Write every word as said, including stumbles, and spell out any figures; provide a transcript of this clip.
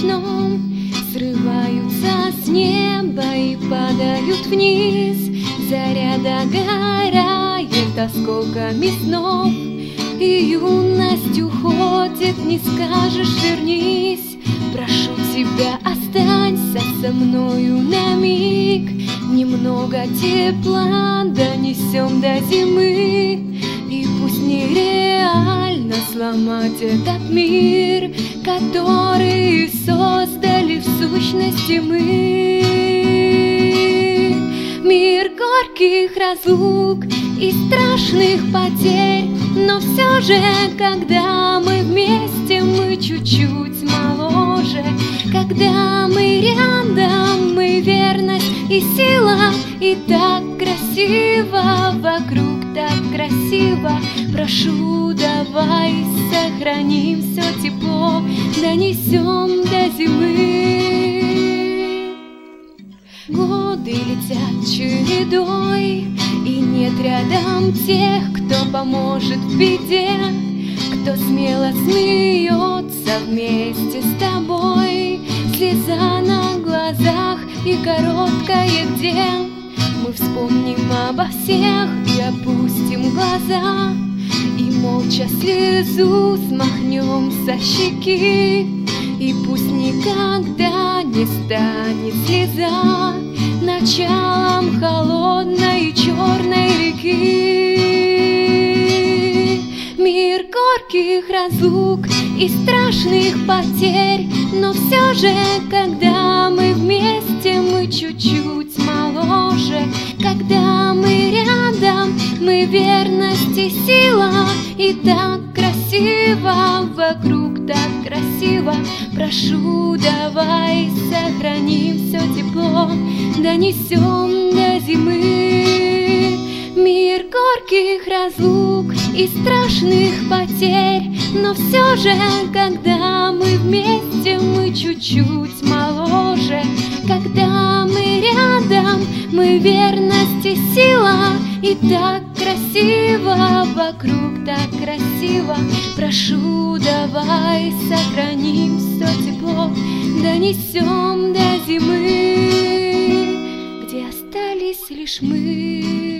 ночном срываются с неба и падают вниз. Заря догорает осколками снов, и юность уходит, не скажешь вернись. Прошу тебя, останься со мною на миг. Немного тепла донесем до зимы, и пусть нереально сломать этот мир, который создали в сущности мы. Мир горьких разлук и страшных потерь, но все же, когда мы вместе, мы чуть-чуть моложе. Когда мы рядом, мы верность и сила, и так красиво, вокруг так красиво. Прошу, давай сохраним все тепло, донесем до зимы. Годы летят чередой, и нет рядом тех, кто поможет в беде, кто смело смеется вместе с тобой. Слеза на глазах и короткое где мы вспомним обо всех и опустим глаза, и молча слезу смахнем со щеки. И пусть никогда не станет слеза началом холодной и черной реки. Мир горьких разлук и страшных потерь, но все же, когда мы вместе, мы чуть-чуть моложе. Когда мы рядом, мы верность и сила, и так красиво, вокруг так красиво. Прошу, давай сохраним все тепло, донесем до зимы. Мир горьких разлук и страшных потерь, но все же, когда мы вместе, мы чуть-чуть моложе. Когда мы рядом, мы верность и сила, и так красиво, вокруг так красиво. Прошу, давай сохраним все тепло, донесем до зимы, где остались лишь мы.